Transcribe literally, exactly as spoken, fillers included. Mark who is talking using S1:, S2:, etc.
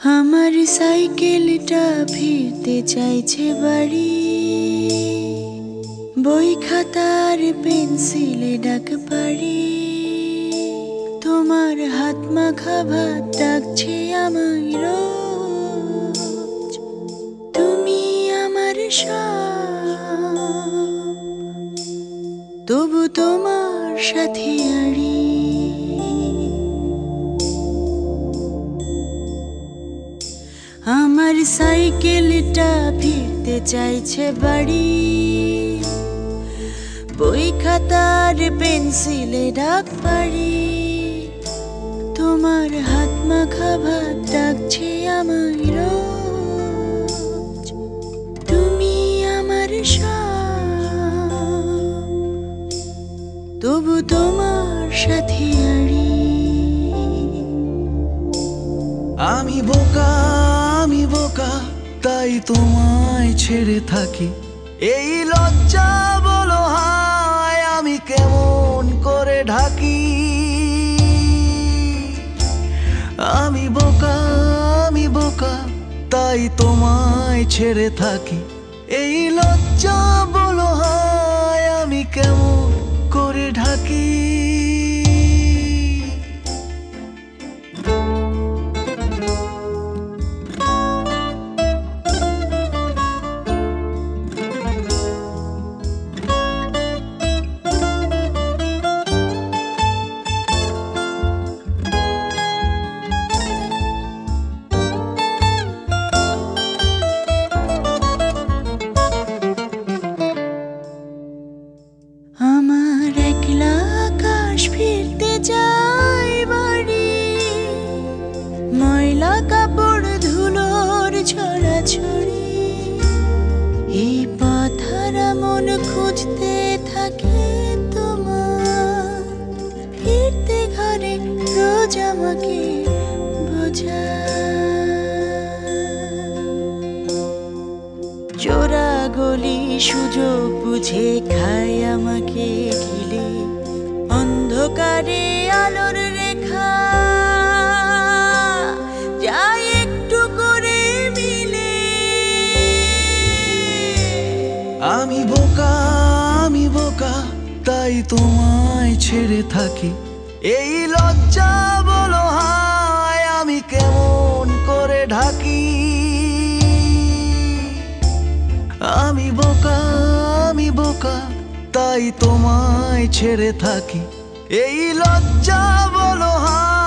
S1: আমার সাইকেলটা ফিরতে চাইছে বাড়ি, বই খাতার পেন্সিলে ডাক পারি। তোমার হাত মাখা ভাত ডাকছে আমায় রোজ, তুমি আমার সব, তবু তোমার সাথে আড়ি। আমার সাইকেলটা ফিরতে চাইছে বাড়ি, বই খাতার পেন্সিলে ডাক পারি। তোমার হাত মাখা ভাত ডাকছে আমায় রোজ, তুমি আমার সব, তবু তোমার সাথে আড়ি।
S2: আমি বোকা আমি বোকা তাই তোমায় ছেড়ে থাকি, এই লজ্জা বলো হায় আমি কেমন করে ঢাকি। আমি বোকা আমি বোকা তাই তোমায় ছেড়ে থাকি, এই লজ্জা বলো হায় আমি কেমন করে ঢাকি।
S1: আমার একলা আকাশ ফিরতে যাই বাড়ি, ময়লা কাপড় ধুলোর ছড়াছড়ি। এই পাথারা মন খুঁজতে থাকে তোমার, ফিরতে ঘরে রোজ আমাকে বোঝা। চোরা গলি সুযোগ বুঝে খায় আমাকে গিলে, অন্ধকারে আলোর রেখা যাই একটু করে মিলে।
S2: আমি বোকা আমি বোকা তাই তোমায় ছেড়ে থাকি, এই লজ্জা বলো হায় আমি কেমন করে ঢাকি। আমি বোকা আমি বোকা তাই তোমায় ছেড়ে থাকি, এই লজ্জা বলো হায়